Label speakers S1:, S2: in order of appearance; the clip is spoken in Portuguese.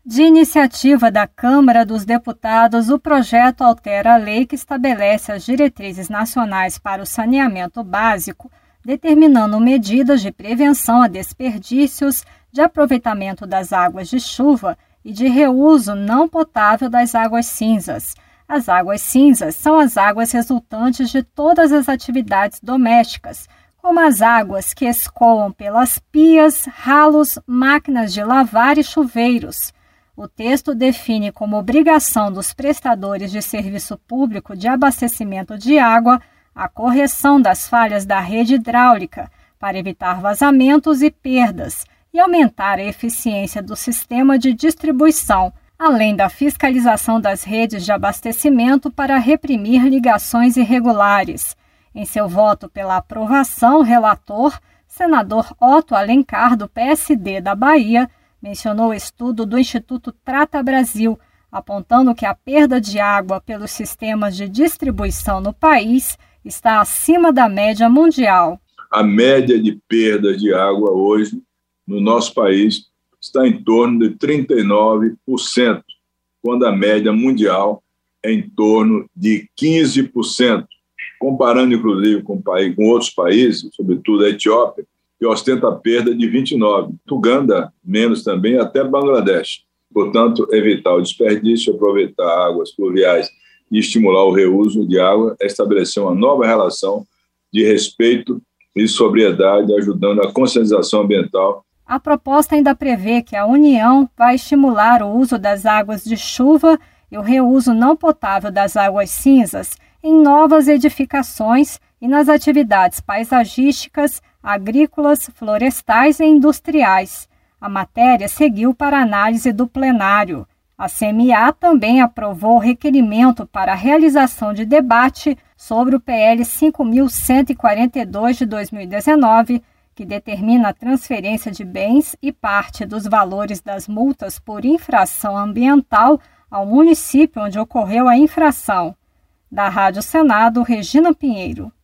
S1: De iniciativa da Câmara dos Deputados, o projeto altera a lei que estabelece as diretrizes nacionais para o saneamento básico, determinando medidas de prevenção a desperdícios, de aproveitamento das águas de chuva e de reuso não potável das águas cinzas. As águas cinzas são as águas resultantes de todas as atividades domésticas, como as águas que escoam pelas pias, ralos, máquinas de lavar e chuveiros. O texto define como obrigação dos prestadores de serviço público de abastecimento de água a correção das falhas da rede hidráulica para evitar vazamentos e perdas e aumentar a eficiência do sistema de distribuição, além da fiscalização das redes de abastecimento para reprimir ligações irregulares. Em seu voto pela aprovação, o relator, senador Otto Alencar, do PSD da Bahia, mencionou o estudo do Instituto Trata Brasil, apontando que a perda de água pelos sistemas de distribuição no país está acima da média mundial.
S2: A média de perda de água hoje no nosso país está em torno de 39%, quando a média mundial é em torno de 15%. Comparando, inclusive, com outros países, sobretudo a Etiópia, que ostenta a perda de 29%. Uganda, menos também, até Bangladesh. Portanto, evitar o desperdício, aproveitar águas pluviais e estimular o reuso de água é estabelecer uma nova relação de respeito e sobriedade, ajudando a conscientização ambiental.
S1: A proposta ainda prevê que a União vai estimular o uso das águas de chuva e o reuso não potável das águas cinzas em novas edificações e nas atividades paisagísticas, agrícolas, florestais e industriais. A matéria seguiu para análise do plenário. A CMA também aprovou o requerimento para a realização de debate sobre o PL 5.142 de 2019, que determina a transferência de bens e parte dos valores das multas por infração ambiental ao município onde ocorreu a infração. Da Rádio Senado, Regina Pinheiro.